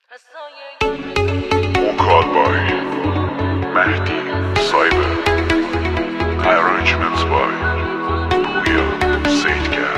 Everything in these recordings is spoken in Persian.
One called by Mahdi Cyber. Arrangements by Will Saidgar.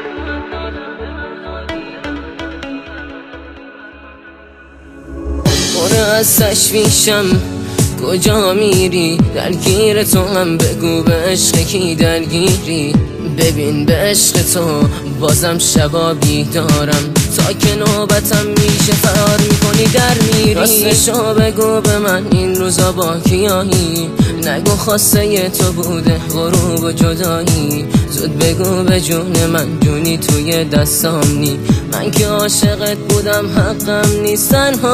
از تشویشم کجا میری؟ درگیر تو هم بگو به عشق کی درگیری. ببین به عشق تو بازم شبا بیدارم، تا که نوبتم میشه فرار میکنی در میری. راستشو بگو به من این روزا با کیایی؟ نگو خواسته تو بوده غروب و جدایی. زود بگو به جون من جونی توی دستام نی، من که عاشقت بودم حقم نیست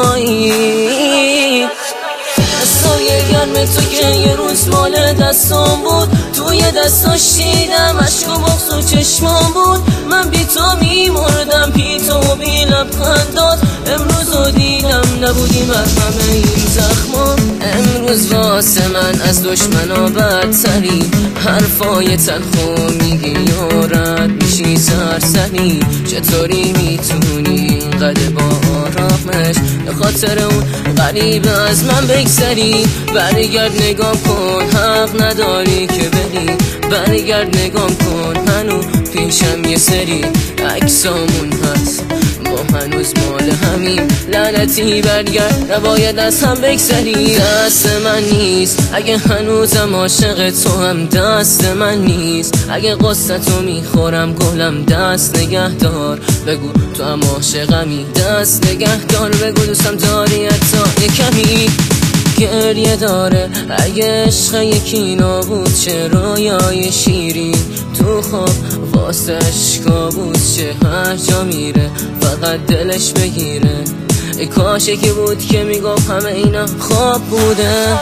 تنهایی. دستای گرم تو که یه روز مال دستام بود، توی دستاش دیدم عشق و بغض و چشمام بود. من بی تو میمردم بی تو بی لبخندات، امروز رو دیدم نبودی مرهم این زخمام. امروز واسه من از دشمنا بدتری، حرفای تلخو میگی و رد میشی سرسری. چطوری میتونی اینقدر با آرامش به خاطر اون غریب از من بگذری؟ برگرد نگام کن، حق نداری که بری. برگرد نگام کن، هنو پیشم یه سری عکسامون هست با هنوز مال همین. لعنتی برگرد، نباید از هم بگذری. دست من نیست اگه هنوزم عاشق تو هم، دست من نیست اگه قصتو میخورم گلم. دست نگه دار بگو تو هم عاشقمی، دست نگه دار بگو دوستم داری حتی یه کمی. گریه داره اگه عشق یکی نبود، چه رویای شیرین تو خواب واسه اشکا بود. چه هر جا میره فقط دلش بگیره، کاش یکی بود که میگفت همه اینا خواب بوده.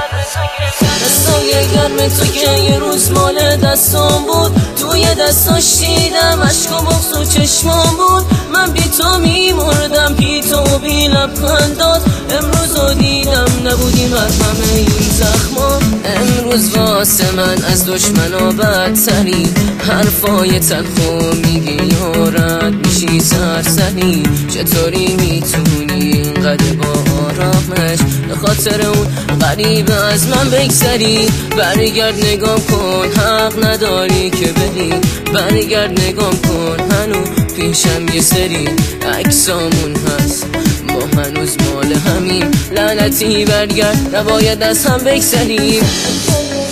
دستای گرم تو که یه روز مال دستام بود، توی دستاش دیدم عشق و بغض و چشمام بود. من بی تو میمردم بی تو بی لبخندات، امروز رو دیدم نبودی مرهم این زخمام. امروز واسه من از دشمنا بدتری، حرفای تلخو میگی و رد میشی سرسری. چطوری میتونی اینقدر با آرامش به خاطر اون غریب از من بگذری؟ برگرد نگام کن، حق نداری که بری. برگرد نگام کن، هنو پیشم یه سری عکسامون هست با هنوز مال همین. لعنتی برگرد، نباید از هم بگذری.